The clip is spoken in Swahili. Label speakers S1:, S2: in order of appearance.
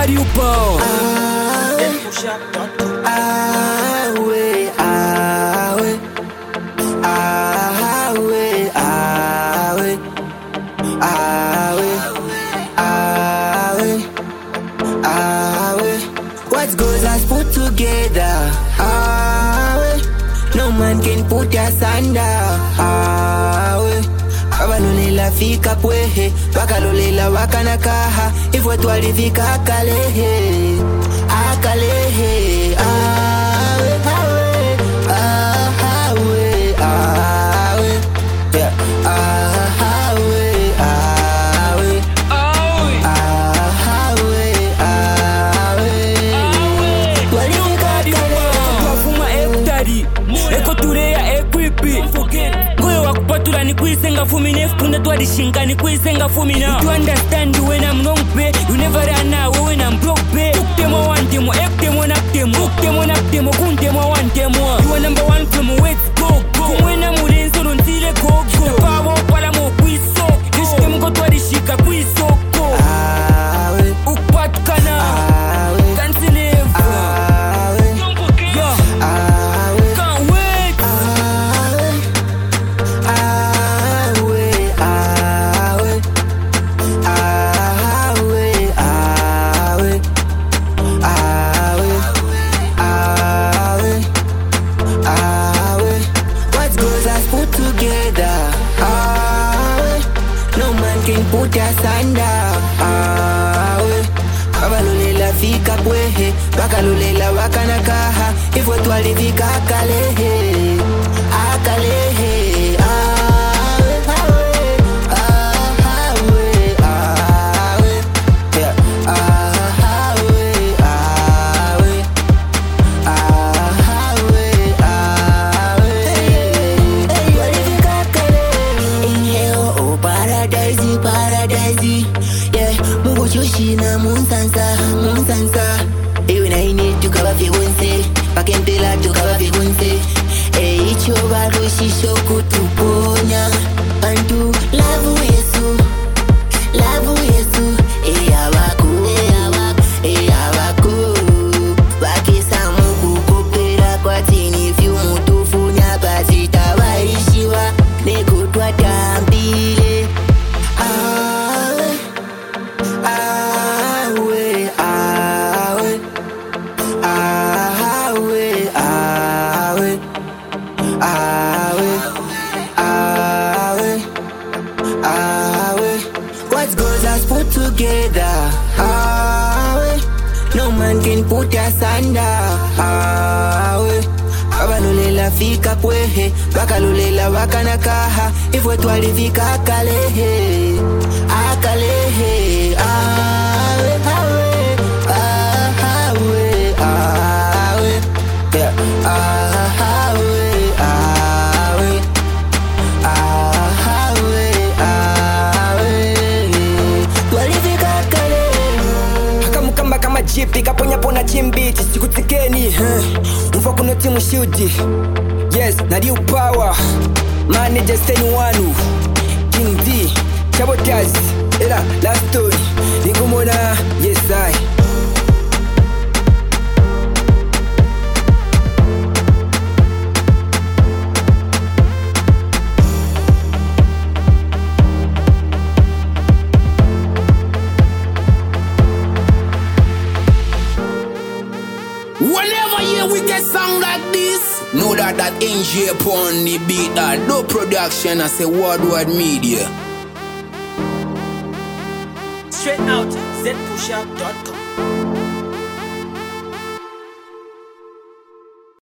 S1: Nari upao
S2: What goes us put together. No man can put us under. Abalolela fika pwehe, wakalolela wakanakaha. If wetu alifika akalehe, akalehe.
S1: Ni kuisenga fumine funda twadi shingani kuisenga fumina. You understand when I'm wrong pay. You never run out when I'm broke pay. Took them all one demo, ek them one up demo, hook them one up demo, kun demo one demo. You are number one from where to go. When I'm within so don't see it go. The power pala mo kuiso. Dish them go twadi shika kuiso ko. Upat kana. Tansinevu. Yeah. Can't wait.
S2: Put us under. Abalolela fika pwehe, wakalolela wakanakaha. If wetu alifika akalehe, akalehe.
S3: Shina munsansa Ewe na ini tukaba figunse Pakentela tukaba figunse Icho baru shisho kutuponya Antu lavu Yesu Eyawaku Wakisa muku kupera kwa tini Fiu mutufunya bazita waishiwa Nekutwa tambile
S2: What goes us put together. No man can put us under. Abalolela fika pwehe, wakalolela wakanakaha. If wetu alifika akalehe, akalehe. Jipi kaponya pona chimbiti sikutikeni Mfa kuno timu shudi Yes, Nari upawa Manager steni wanu King D Chabotaz Era, last story Ningumona, yes I
S4: Whenever we get song like this, know that NJ upon the beat, that no production as a worldwide media.
S5: Straight out, zpushup.com.